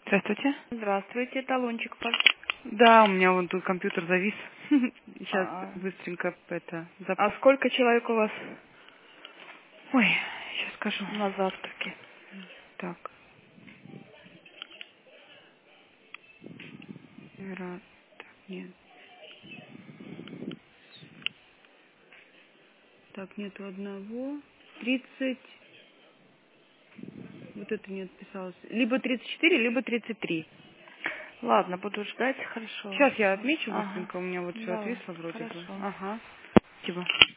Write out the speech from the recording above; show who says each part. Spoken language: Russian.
Speaker 1: Здравствуйте.
Speaker 2: Здравствуйте, талончик, пожалуйста.
Speaker 1: Да, у меня вон тут компьютер завис. Сейчас
Speaker 2: А,
Speaker 1: быстренько это
Speaker 2: а сколько человек у вас
Speaker 1: Ой, сейчас скажу.
Speaker 2: на завтраке?
Speaker 1: Так. Так, нет. Так, нету одного. 30. Вот это не отписалось. Либо 34, либо 33.
Speaker 2: Ладно, буду ждать, хорошо.
Speaker 1: Сейчас я отмечу
Speaker 2: Ага,
Speaker 1: быстренько. У меня вот все
Speaker 2: давай,
Speaker 1: отвисло вроде бы.
Speaker 2: хорошо.
Speaker 1: Ага. Спасибо.